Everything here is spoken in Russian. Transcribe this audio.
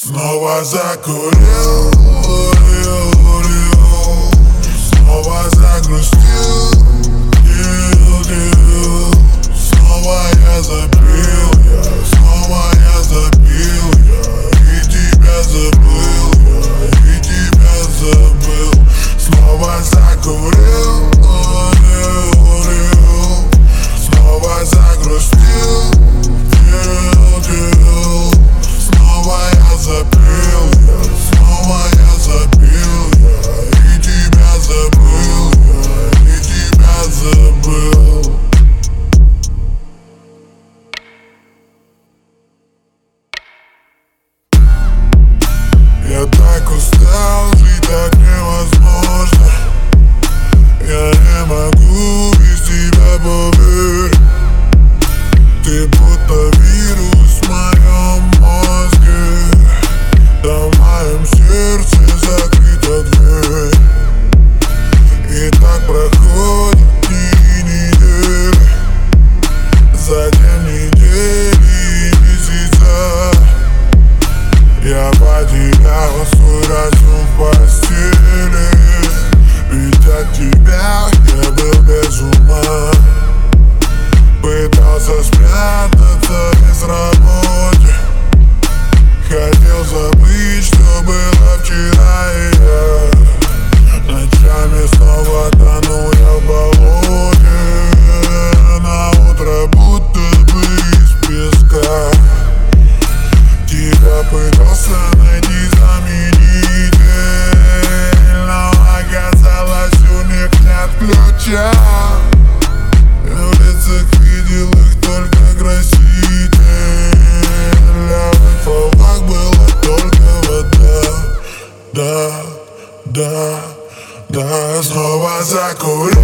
Снова закурил, снова загрустил, снова я запил, снова я запил, и тебя забыл, и тебя забыл. Снова закурил, снова загрустил, снова я запил, снова я запил, и тебя забыл, и тебя забыл. Я так устал, жить так невозможно. Я не могу без тебя, поверь. Ты будто вирус в моем мозге, да в моем сердце закрыта дверь. И так проходят дни и недели, затем недели и месяца. Я потерял свой разум в постели, ведь от тебя я был без ума. Пытался спрятаться без работы, хотел забыть, что было вчера, и я ночами снова тонул я в болоте. На утро будто бы из песка тебя пытался найти заменитель, но оказалось у них нет ключа. В лицах видел их только краситель, а в их словах была только вода. Да, снова закурил,